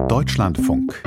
Deutschlandfunk.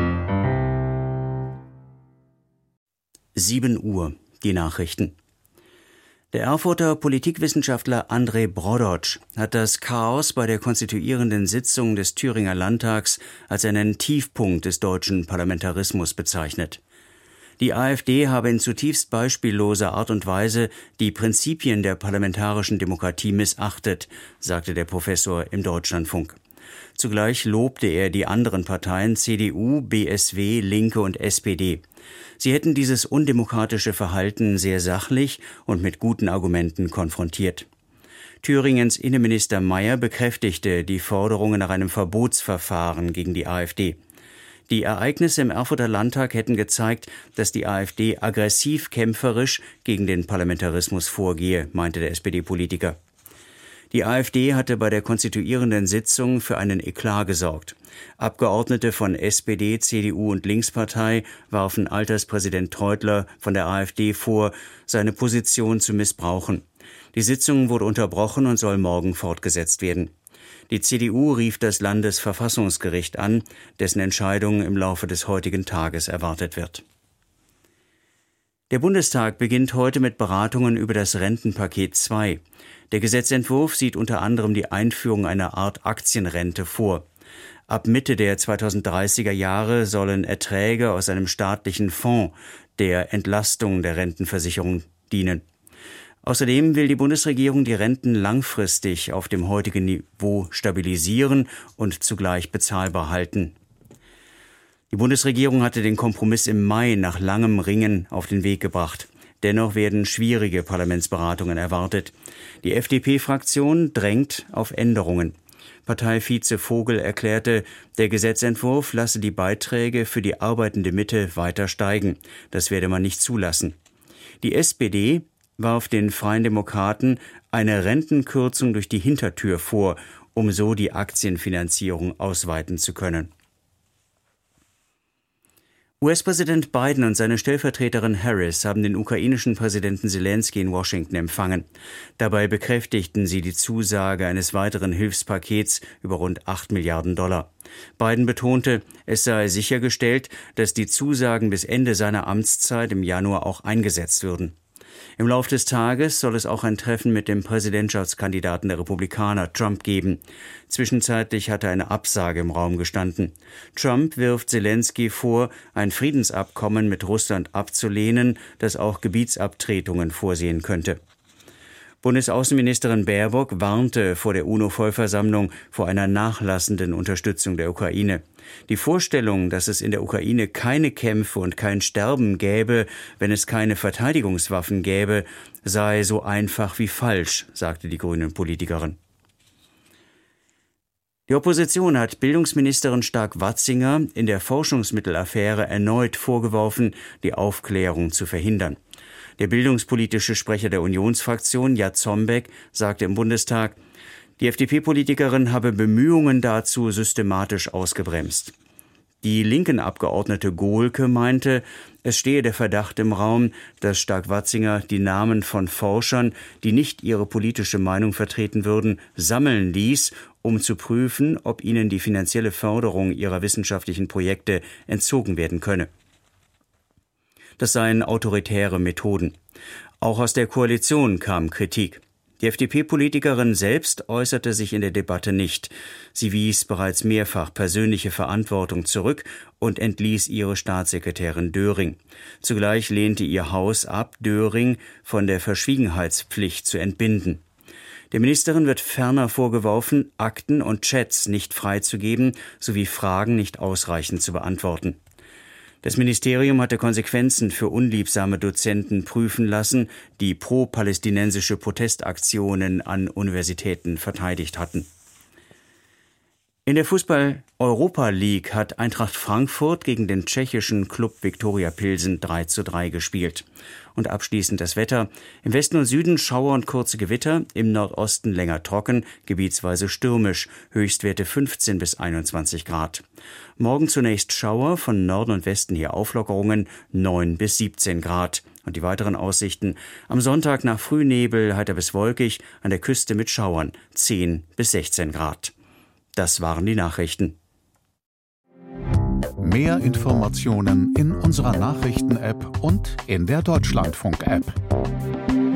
7 Uhr, die Nachrichten. Der Erfurter Politikwissenschaftler André Brodotsch hat das Chaos bei der konstituierenden Sitzung des Thüringer Landtags als einen Tiefpunkt des deutschen Parlamentarismus bezeichnet. Die AfD habe in zutiefst beispielloser Art und Weise die Prinzipien der parlamentarischen Demokratie missachtet, sagte der Professor im Deutschlandfunk. Zugleich lobte er die anderen Parteien CDU, BSW, Linke und SPD. Sie hätten dieses undemokratische Verhalten sehr sachlich und mit guten Argumenten konfrontiert. Thüringens Innenminister Mayer bekräftigte die Forderungen nach einem Verbotsverfahren gegen die AfD. Die Ereignisse im Erfurter Landtag hätten gezeigt, dass die AfD aggressiv kämpferisch gegen den Parlamentarismus vorgehe, meinte der SPD-Politiker. Die AfD hatte bei der konstituierenden Sitzung für einen Eklat gesorgt. Abgeordnete von SPD, CDU und Linkspartei warfen Alterspräsident Treutler von der AfD vor, seine Position zu missbrauchen. Die Sitzung wurde unterbrochen und soll morgen fortgesetzt werden. Die CDU rief das Landesverfassungsgericht an, dessen Entscheidung im Laufe des heutigen Tages erwartet wird. Der Bundestag beginnt heute mit Beratungen über das Rentenpaket 2. Der Gesetzentwurf sieht unter anderem die Einführung einer Art Aktienrente vor. Ab Mitte der 2030er Jahre sollen Erträge aus einem staatlichen Fonds der Entlastung der Rentenversicherung dienen. Außerdem will die Bundesregierung die Renten langfristig auf dem heutigen Niveau stabilisieren und zugleich bezahlbar halten. Die Bundesregierung hatte den Kompromiss im Mai nach langem Ringen auf den Weg gebracht. Dennoch werden schwierige Parlamentsberatungen erwartet. Die FDP-Fraktion drängt auf Änderungen. Parteivize Vogel erklärte, der Gesetzentwurf lasse die Beiträge für die arbeitende Mitte weiter steigen. Das werde man nicht zulassen. Die SPD warf den Freien Demokraten eine Rentenkürzung durch die Hintertür vor, um so die Aktienfinanzierung ausweiten zu können. US-Präsident Biden und seine Stellvertreterin Harris haben den ukrainischen Präsidenten Selenskyj in Washington empfangen. Dabei bekräftigten sie die Zusage eines weiteren Hilfspakets über rund 8 Milliarden Dollar. Biden betonte, es sei sichergestellt, dass die Zusagen bis Ende seiner Amtszeit im Januar auch eingesetzt würden. Im Laufe des Tages soll es auch ein Treffen mit dem Präsidentschaftskandidaten der Republikaner, Trump, geben. Zwischenzeitlich hatte eine Absage im Raum gestanden. Trump wirft Selenskyj vor, ein Friedensabkommen mit Russland abzulehnen, das auch Gebietsabtretungen vorsehen könnte. Bundesaußenministerin Baerbock warnte vor der UNO-Vollversammlung vor einer nachlassenden Unterstützung der Ukraine. Die Vorstellung, dass es in der Ukraine keine Kämpfe und kein Sterben gäbe, wenn es keine Verteidigungswaffen gäbe, sei so einfach wie falsch, sagte die Grünen-Politikerin. Die Opposition hat Bildungsministerin Stark-Watzinger in der Forschungsmittelaffäre erneut vorgeworfen, die Aufklärung zu verhindern. Der bildungspolitische Sprecher der Unionsfraktion, Jat Zombeck, sagte im Bundestag, die FDP-Politikerin habe Bemühungen dazu systematisch ausgebremst. Die linken Abgeordnete Gohlke meinte, es stehe der Verdacht im Raum, dass Stark-Watzinger die Namen von Forschern, die nicht ihre politische Meinung vertreten würden, sammeln ließ, um zu prüfen, ob ihnen die finanzielle Förderung ihrer wissenschaftlichen Projekte entzogen werden könne. Das seien autoritäre Methoden. Auch aus der Koalition kam Kritik. Die FDP-Politikerin selbst äußerte sich in der Debatte nicht. Sie wies bereits mehrfach persönliche Verantwortung zurück und entließ ihre Staatssekretärin Döring. Zugleich lehnte ihr Haus ab, Döring von der Verschwiegenheitspflicht zu entbinden. Der Ministerin wird ferner vorgeworfen, Akten und Chats nicht freizugeben sowie Fragen nicht ausreichend zu beantworten. Das Ministerium hatte Konsequenzen für unliebsame Dozenten prüfen lassen, die pro-palästinensische Protestaktionen an Universitäten verteidigt hatten. In der Fußball-Europa League hat Eintracht Frankfurt gegen den tschechischen Klub Viktoria Pilsen 3:3 gespielt. Und abschließend das Wetter. Im Westen und Süden Schauer und kurze Gewitter, im Nordosten länger trocken, gebietsweise stürmisch, Höchstwerte 15 bis 21 Grad. Morgen zunächst Schauer, von Norden und Westen her Auflockerungen, 9 bis 17 Grad. Und die weiteren Aussichten: am Sonntag nach Frühnebel heiter bis wolkig, an der Küste mit Schauern, 10 bis 16 Grad. Das waren die Nachrichten. Mehr Informationen in unserer Nachrichten-App und in der Deutschlandfunk-App.